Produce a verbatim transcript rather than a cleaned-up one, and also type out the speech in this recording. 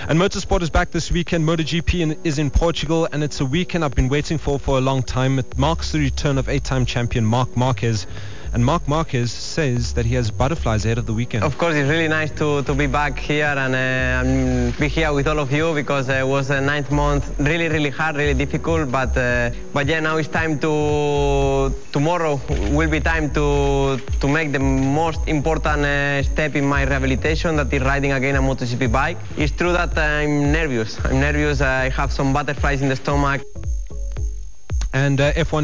And motorsport is back this weekend. MotoGP in, is in Portugal, and it's a weekend I've been waiting for for a long time. It marks the return of eight-time champion Marc Marquez. And Marc Marquez says that he has butterflies ahead of the weekend. Of course, it's really nice to, to be back here and, uh, and be here with all of you, because uh, it was a ninth month, really, really hard, really difficult. But uh, but yeah, now it's time to, tomorrow will be time to, to make the most important uh, step in my rehabilitation, that is riding again a MotoGP bike. It's true that I'm nervous. I'm nervous. I have some butterflies in the stomach. And uh, F one